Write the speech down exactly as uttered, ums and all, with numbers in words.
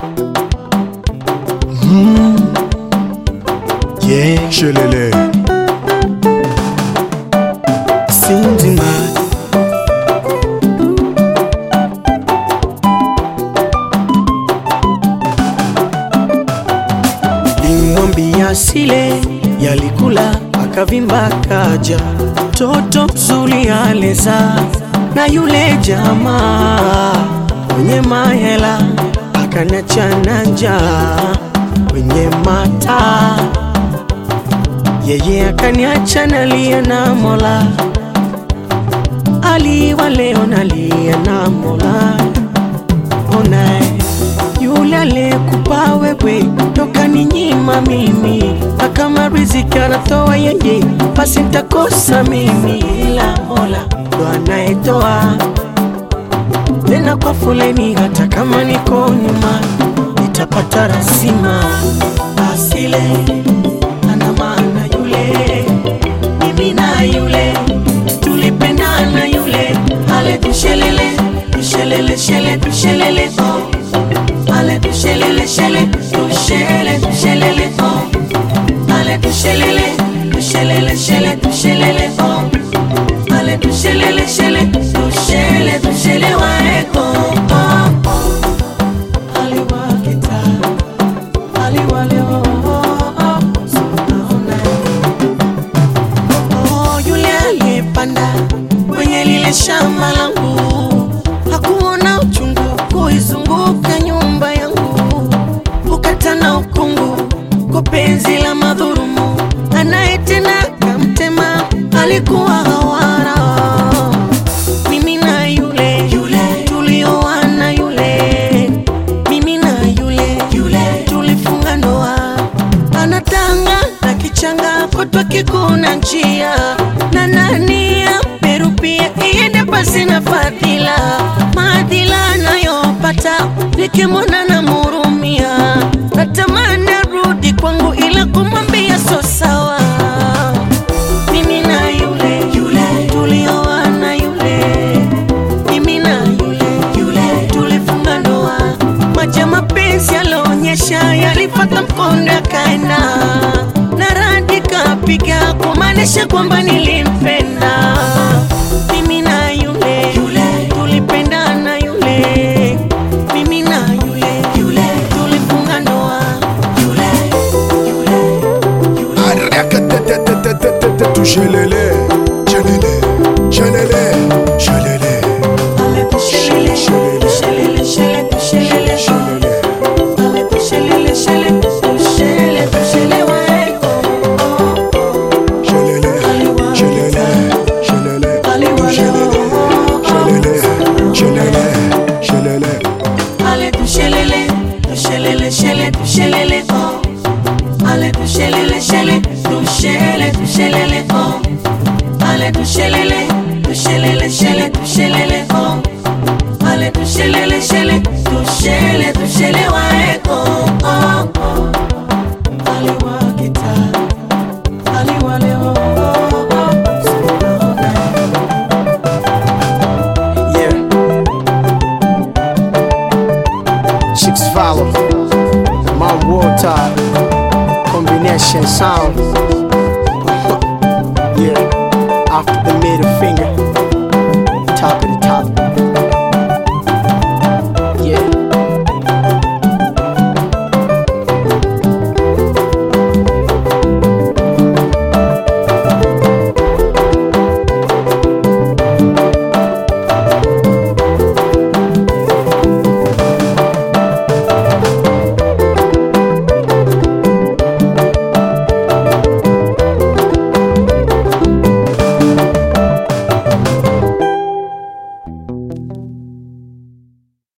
Mm. Yeah, Shelele Sindima Limwambia sile yalikula akavimba kaja, toto mzuri aleza na yule jamaa mwenye mahela akaniachana njaa kwenye mata, yeye akaniacha nalia na Mola. Aliwa leo nalia na Mola. Ona yule aliyekupa wewe toka ninyima mimi, na kama riziki anatoa yeye basi nitakosa mimi, ila Mola ndo anayetoa tena kwa foleni, hata kama niko nyuma nitapata rasima. Asile ana maana yule, mimi na yule tulipendana, yule ale tushelele tushelele shele tushelele oh, ale tushelele shele tushele tushelele oh, ale tushelele tushelele shele tushelele oh, ale tushelele shele tushele tushele waeko oh, oh. Kwenye lile shamba langu hakuona uchungu kuizunguka nyumba yangu, ukatana ukungu kwa penzi la madhurumu, anayetena kamtema alikuwa hawara. Mimi na yule yule tulioana, yule mimi na yule yule tulifunga ndoa, anatanga na kichanga kutwa kikuna njia, na nani perupia iende pasi na fadhila, maadhila nayopata nikimona na murumia, natamani rudi kwangu ila kumwambia so sawa. Mimi na yule yule tulioana, yule mimi na yule yule tulifunga ndoa, maji mapenzi yalionyesha yalipata mkondo yakaenda, na radi kapiga kumaanisha kwamba nilimpenda. Mimi na yule yule tulipendana, yule mimi na yule yule tulifunga ndoa, yule yule yule arakatatatatata tushelele shelele shelele shelele ale tushelele shelele shelele tushelele shelele ale tushelele shelele tushele tushele waeko shelele shelele shelele shelele shelele ale tushelele tushelele shele tushelele oh, ale tushelele shele tushele tushelele oh, ale tushelele tushelele shele tushelele oh, ale tushelele shele tushele tushele waeko oh, oh. Aliwa kita aliwa leo oh, oh. Yeah, Chicks follow my water combination sound. Yeah, after the middle finger.